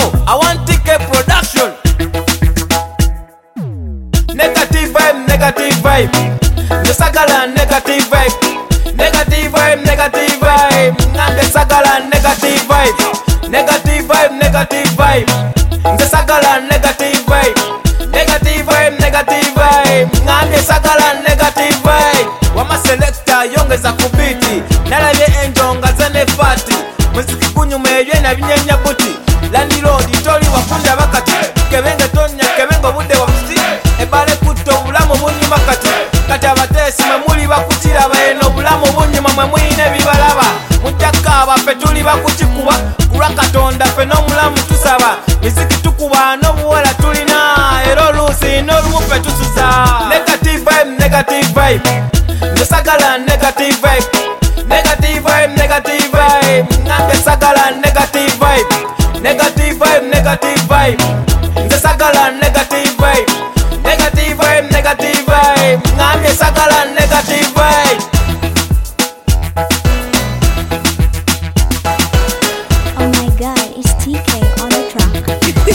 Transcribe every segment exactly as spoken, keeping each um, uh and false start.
I want ticket production. Negative vibe, negative vibe. Nesagala negative vibe. Negative vibe, negative vibe. Nesagala negative vibe. Negative vibe, negative vibe. Nesagala negative vibe. Negative vibe, negative vibe. Nesagala negative vibe. Wama selector yongeza kubiti. Nalabye enjonga zane party. Muziki kunyuma ebye na binyenya buti. Landlord toli wakunda bakati. Kebenge tonya kebenge budde wa musi. Ebale kutto obulamu bunyuma kati. Kati abateesi mwe muli bakutira baeno obulamu bunyuma mwe mwine bibalaba. Mujjaka abaffe tuli bakukikuba. Kulwa Katonda ffe n'omulamu tusaba. Miziki tukuba n'obuwala tulina. Era oluusi n'olumu ffe tusuza. Negative vibe, negative vibe. Nesagala negative vibe. Negative vibe, negative vibe. Nesagala negative vibe. Negative vibe, negative vibe. Nesagala negative vibe. Negative vibe, negative vibe. Nesagala negative vibe. Oh my god, it's T K on the track.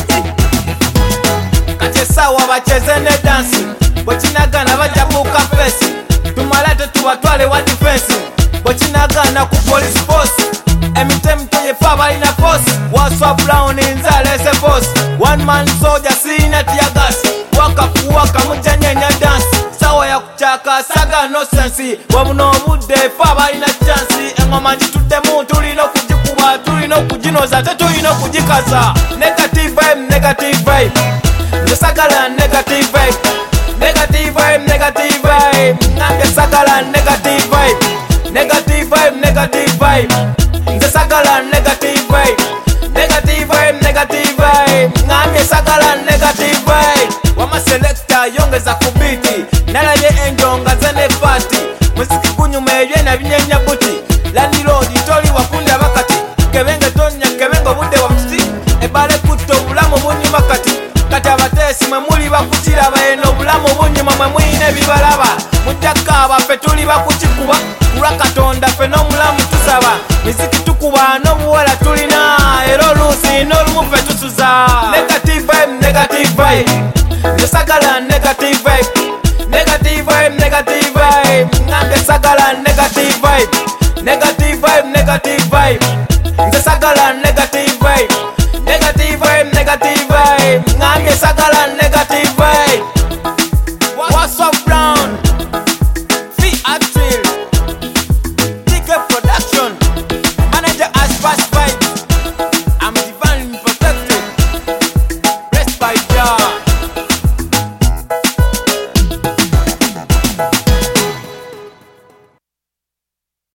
Kati sawa bacheze ne dance. Bwekinagana bajabuka fesi. Tumalate tubatwale wa defense. Bwekinagana ku police force. Emitemu tuyefa balina force. Waswa brown inzalese force. One man soldier sina tear gas. Waka kuwaka mujanyenya dance. Sawa ya kuchaka saga no sense. Wabuno budde fa balina chance. Engoma njituddemu tulina okugikuba tulina okuginoza tetulina okugikaza. Negative vibe, negative vibe. Nesagala negative vibe. Negative vibe, negative vibe. Nesagala negative vibe. Negative vibe, negative vibe. Nesagala negative vibe. Negative vibe, negative vibe. Nesagala negative vibe. Wama selector yongeza kubiti. Nalabye enjonga zane party. Muziki kunyuma ebye na binyenya buti. Landlord toli wakunda bakati. Kebenge tonya kebenge budde wa musi. Ebale kutto obulamu bunyuma kati. Kati abateesi mwe muli bakutira baeno obulamu bunyuma mwe mwine bibalaba. Mujjaka abaffe tuli bakukikuba. Kulwa Katonda ffe n'omulamu tusaba. Miziki tukuba n'obuwala tulina. Era oluusi n'olumu ffe tusuza. Negative vibe, negative vibe. Nesagala negative vibe. Negative vibe, negative vibe. Nesagala negative vibe. Negative vibe, negative vibe.